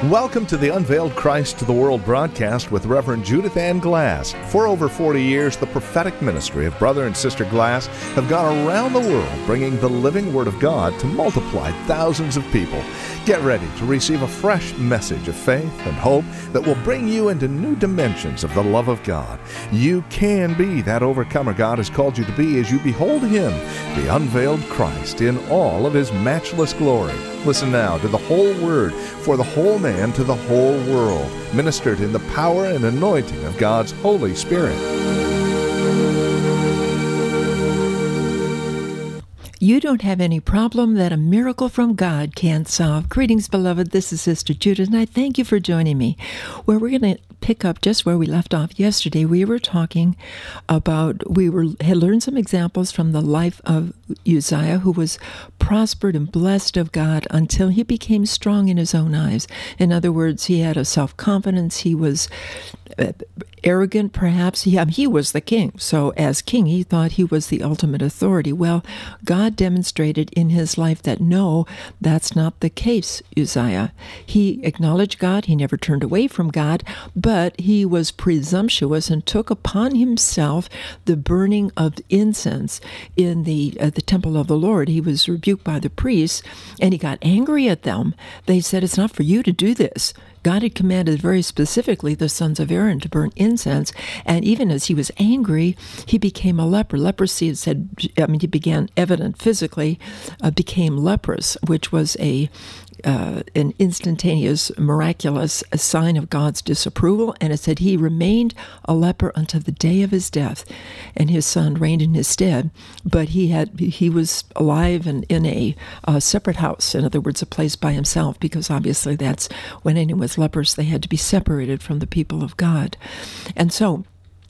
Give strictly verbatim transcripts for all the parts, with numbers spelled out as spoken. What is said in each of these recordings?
Welcome to the Unveiled Christ to the World broadcast with Reverend Judith Ann Glass. For over forty years, the prophetic ministry of Brother and Sister Glass have gone around the world bringing the living Word of God to multiply thousands of people. Get ready to receive a fresh message of faith and hope that will bring you into new dimensions of the love of God. You can be that overcomer God has called you to be as you behold Him, the unveiled Christ, in all of His matchless glory. Listen now to the whole Word for the whole man to the whole world, ministered in the power and anointing of God's Holy Spirit. You don't have any problem that a miracle from God can't solve. Greetings, beloved. This is Sister Judith, and I thank you for joining me. Where we're going to pick up just where we left off yesterday. We were talking about, we were had learned some examples from the life of Uzziah, who was prospered and blessed of God until he became strong in his own eyes. In other words, he had a self-confidence. He was uh, arrogant, perhaps. He, I mean, he was the king. So as king, he thought he was the ultimate authority. Well, God demonstrated in his life that no, that's not the case, Uzziah. He acknowledged God. He never turned away from God, but he was presumptuous and took upon himself the burning of incense in the uh, the temple of the Lord. He was rebuked by the priests, and he got angry at them. They said, "It's not for you to do this." God had commanded very specifically the sons of Aaron to burn incense, and even as he was angry, he became a leper. Leprosy, it said, I mean, he began evident physically, uh, became leprous, which was a uh, an instantaneous, miraculous sign of God's disapproval. And it said he remained a leper until the day of his death, and his son reigned in his stead. But he had he was alive and in a uh, separate house, in other words, a place by himself, because obviously that's when anyone was leprous, they had to be separated from the people of God. And so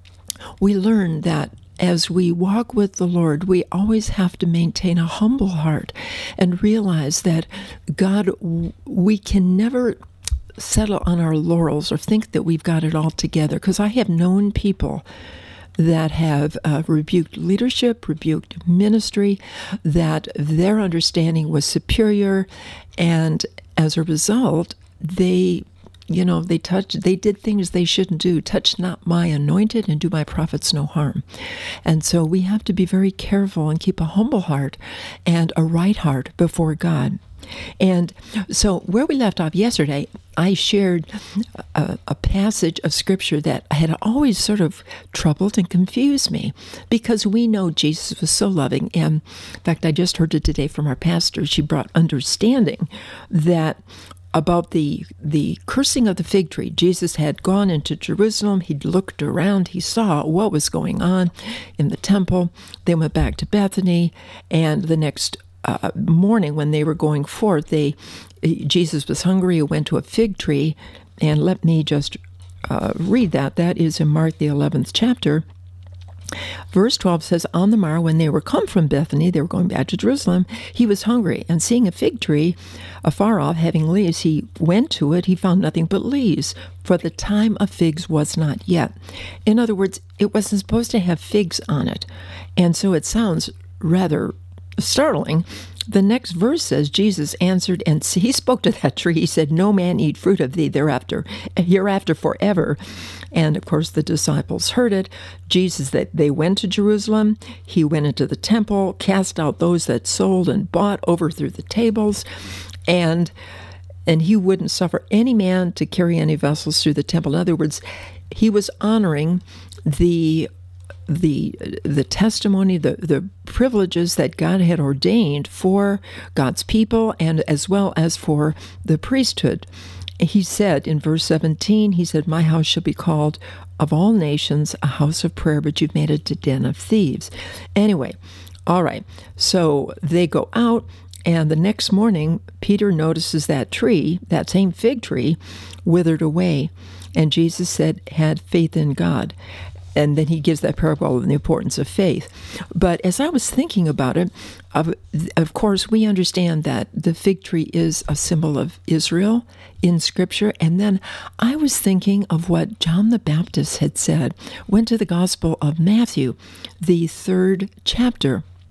we learn that as we walk with the Lord, we always have to maintain a humble heart and realize that God, we can never settle on our laurels or think that we've got it all together, because I have known people that have uh, rebuked leadership, rebuked ministry, that their understanding was superior, and as a result, they You know, they touched, they did things they shouldn't do. Touch not my anointed and do my prophets no harm. And so we have to be very careful and keep a humble heart and a right heart before God. And so where we left off yesterday, I shared a, a passage of Scripture that had always sort of troubled and confused me, because we know Jesus was so loving. And in fact, I just heard it today from our pastor. She brought understanding that about the the cursing of the fig tree. Jesus had gone into Jerusalem. He'd looked around. He saw what was going on in the temple. They went back to Bethany, and the next uh, morning when they were going forth, they Jesus was hungry. He went to a fig tree, and let me just uh, read that. That is in Mark, the eleventh chapter. Verse twelve says, "On the morrow, when they were come from Bethany," they were going back to Jerusalem, "he was hungry, and seeing a fig tree afar off, having leaves, he went to it. He found nothing but leaves, for the time of figs was not yet." In other words, it wasn't supposed to have figs on it. And so it sounds rather startling. The next verse says, Jesus answered, and he spoke to that tree. He said, "No man eat fruit of thee thereafter, hereafter forever." And of course, the disciples heard it. Jesus, that they went to Jerusalem. He went into the temple, cast out those that sold and bought, overthrew the tables, and and he wouldn't suffer any man to carry any vessels through the temple. In other words, he was honoring the the the testimony, the, the privileges that God had ordained for God's people, and as well as for the priesthood. He said in verse seventeen, he said, "My house shall be called of all nations a house of prayer, but you've made it a den of thieves." Anyway, all right, so they go out, and the next morning, Peter notices that tree, that same fig tree, withered away. And Jesus said, "Had faith in God." And then he gives that parable of the importance of faith. But as I was thinking about it, of, of course, we understand that the fig tree is a symbol of Israel in Scripture. And then I was thinking of what John the Baptist had said, went to the Gospel of Matthew, the third chapter.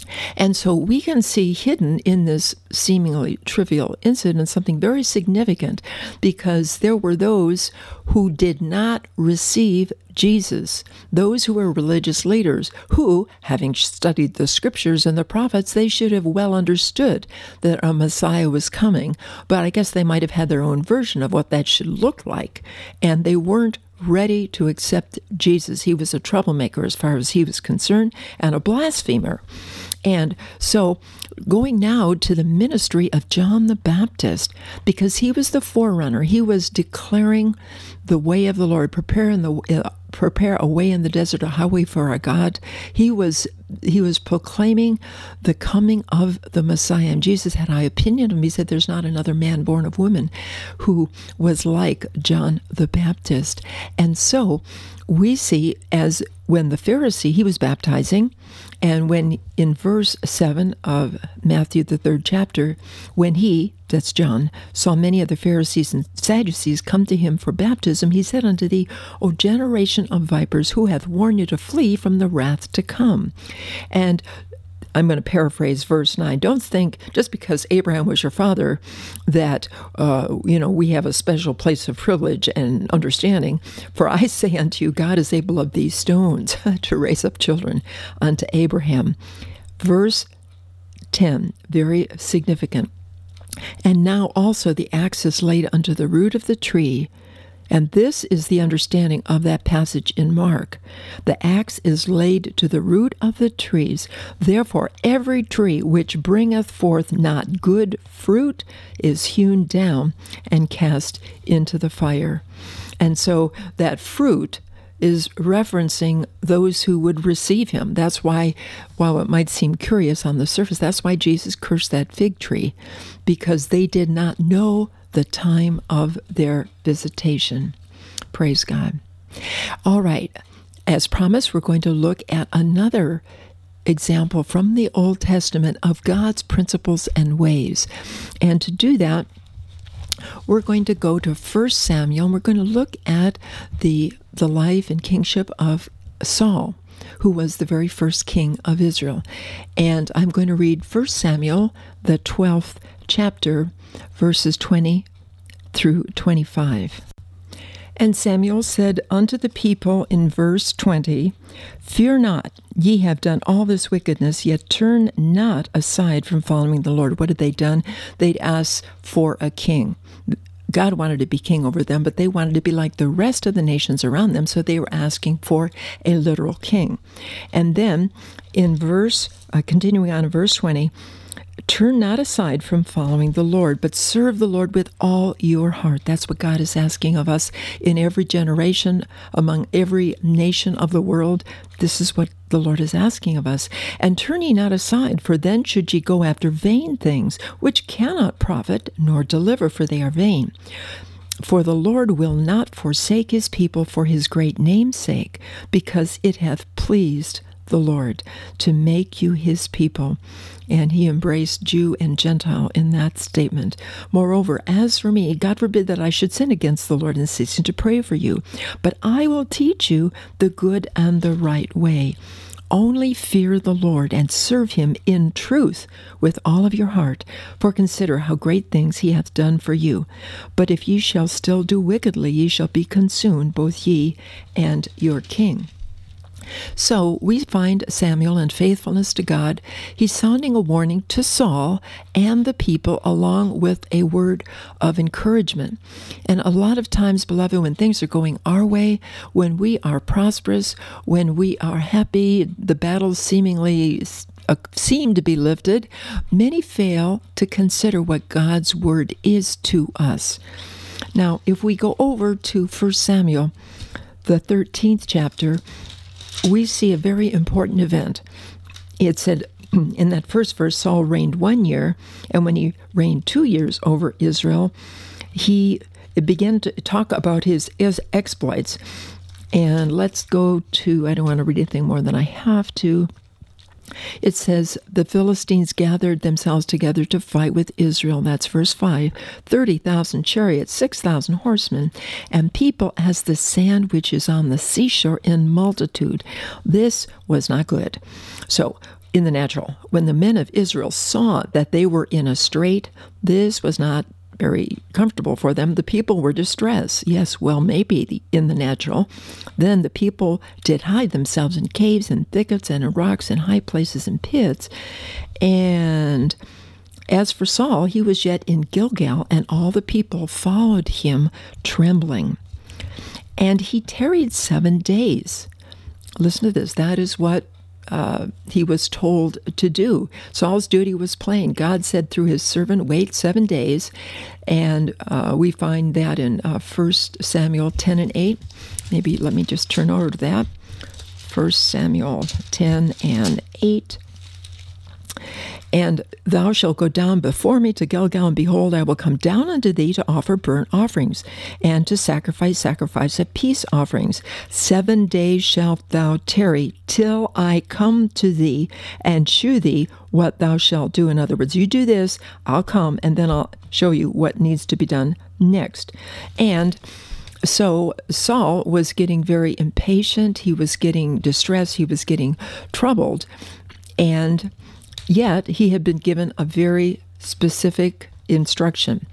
And so we can see hidden in this seemingly trivial incident something very significant, because there were those who did not receive Jesus, those who were religious leaders who, having studied the scriptures and the prophets, they should have well understood that a Messiah was coming, but I guess they might have had their own version of what that should look like, and they weren't ready to accept Jesus. He was a troublemaker as far as he was concerned, and a blasphemer. And so going now to the ministry of John the Baptist, because he was the forerunner, he was declaring the way of the Lord, preparing the uh, prepare a way in the desert, a highway for our God. He was he was proclaiming the coming of the Messiah. And Jesus had high opinion of him. He said, there's not another man born of woman who was like John the Baptist. And so we see, as when the Pharisee, he was baptizing, and when in verse seven of Matthew, the third chapter, when he, that's John, saw many of the Pharisees and Sadducees come to him for baptism, he said unto thee, O generation of vipers, who hath warned you to flee from the wrath to come? And I'm going to paraphrase verse nine. Don't think just because Abraham was your father that, uh, you know, we have a special place of privilege and understanding. For I say unto you, God is able of these stones to raise up children unto Abraham. Verse ten, very significant. And now also the axe is laid unto the root of the tree. And this is the understanding of that passage in Mark. The axe is laid to the root of the trees. Therefore, every tree which bringeth forth not good fruit is hewn down and cast into the fire. And so that fruit is referencing those who would receive him. That's why, while it might seem curious on the surface, that's why Jesus cursed that fig tree, because they did not know the time of their visitation. Praise God. All right. As promised, we're going to look at another example from the Old Testament of God's principles and ways. And to do that, we're going to go to First Samuel, and we're going to look at the, the life and kingship of Saul, who was the very first king of Israel. And I'm going to read First Samuel, the twelfth chapter, verses twenty through twenty-five. And Samuel said unto the people in verse twenty, Fear not, ye have done all this wickedness, yet turn not aside from following the Lord. What had they done? They'd asked for a king. God wanted to be king over them, but they wanted to be like the rest of the nations around them, so they were asking for a literal king. And then in verse, uh, continuing on in verse twenty, Turn not aside from following the Lord, but serve the Lord with all your heart. That's what God is asking of us in every generation, among every nation of the world. This is what the Lord is asking of us. And turn ye not aside, for then should ye go after vain things, which cannot profit nor deliver, for they are vain. For the Lord will not forsake his people for his great name's sake, because it hath pleased the Lord to make you his people. And he embraced Jew and Gentile in that statement. Moreover, as for me, God forbid that I should sin against the Lord in ceasing to pray for you, but I will teach you the good and the right way. Only fear the Lord and serve him in truth with all of your heart, for consider how great things he hath done for you. But if ye shall still do wickedly, ye shall be consumed, both ye and your king. So we find Samuel in faithfulness to God. He's sounding a warning to Saul and the people, along with a word of encouragement. And a lot of times, beloved, when things are going our way, when we are prosperous, when we are happy, the battles seemingly uh, seem to be lifted, many fail to consider what God's word is to us. Now, if we go over to First Samuel, the thirteenth chapter, we see a very important event. It said in that first verse, Saul reigned one year, and when he reigned two years over Israel, he began to talk about his, his exploits. And let's go to, I don't want to read anything more than I have to. It says, the Philistines gathered themselves together to fight with Israel. That's verse five. thirty thousand chariots, six thousand horsemen, and people as the sand which is on the seashore in multitude. This was not good. So in the natural, when the men of Israel saw that they were in a strait, this was not very comfortable for them. The people were distressed. Yes, well, maybe the, in the natural. Then the people did hide themselves in caves and thickets and in rocks and high places and pits. And as for Saul, he was yet in Gilgal, and all the people followed him trembling. And he tarried seven days. Listen to this. That is what Uh, he was told to do. Saul's duty was plain. God said through his servant, wait seven days. And uh, we find that in uh, First Samuel ten and eight. Maybe let me just turn over to that. First Samuel ten and eight. And thou shalt go down before me to Gilgal, and behold, I will come down unto thee to offer burnt offerings, and to sacrifice sacrifice of peace offerings. Seven days shalt thou tarry, till I come to thee, and shew thee what thou shalt do. In other words, you do this, I'll come, and then I'll show you what needs to be done next. And so Saul was getting very impatient, he was getting distressed, he was getting troubled, and yet he had been given a very specific instruction,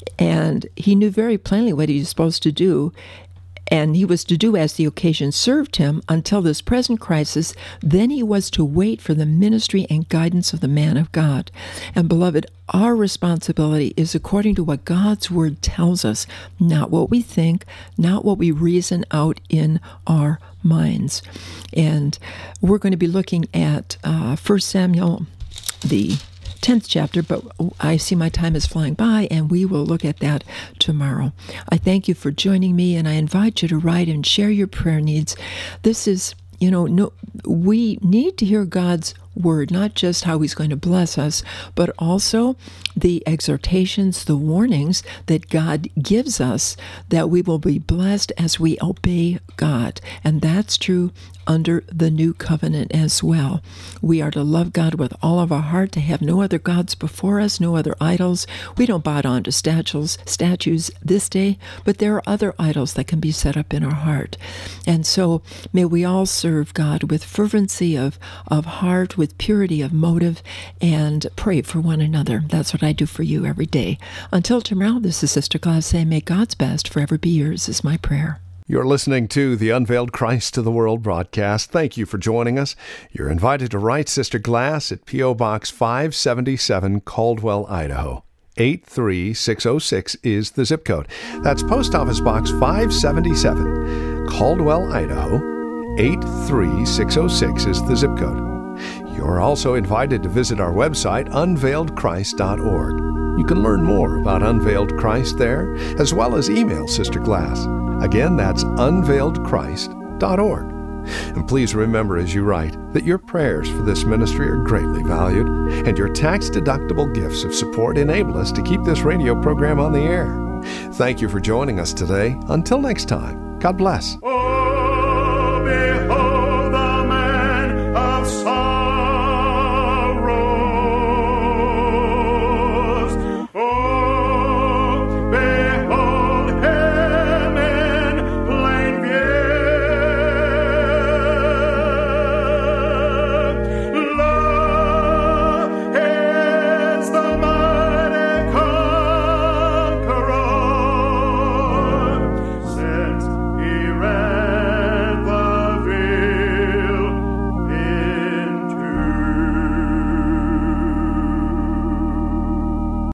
and he knew very plainly what he was supposed to do, and he was to do as the occasion served him until this present crisis. Then he was to wait for the ministry and guidance of the man of God. And beloved, our responsibility is according to what God's word tells us, not what we think, not what we reason out in our minds. And we're going to be looking at uh, First Samuel, the tenth chapter, but I see my time is flying by, and we will look at that tomorrow. I thank you for joining me, and I invite you to write and share your prayer needs. This is, you know, no, we need to hear God's word, not just how he's going to bless us, but also the exhortations, the warnings that God gives us, that we will be blessed as we obey God. And that's true under the new covenant as well. We are to love God with all of our heart, to have no other gods before us, no other idols. We don't bow down to statues, statues this day, but there are other idols that can be set up in our heart. And so may we all serve God with fervency of, of heart, with purity of motive, and pray for one another. That's what I do for you every day. Until tomorrow, this is Sister Glass saying, may God's best forever be yours, is my prayer. You're listening to the Unveiled Christ to the World broadcast. Thank you for joining us. You're invited to write Sister Glass at P O. Box five seventy-seven, Caldwell, Idaho. eight three six oh six is the zip code. That's Post Office Box five seventy-seven, Caldwell, Idaho. eight three six oh six is the zip code. You're also invited to visit our website, unveiled christ dot org. You can learn more about Unveiled Christ there, as well as email Sister Glass. Again, that's unveiled christ dot org. And please remember as you write that your prayers for this ministry are greatly valued, and your tax-deductible gifts of support enable us to keep this radio program on the air. Thank you for joining us today. Until next time, God bless. Oh,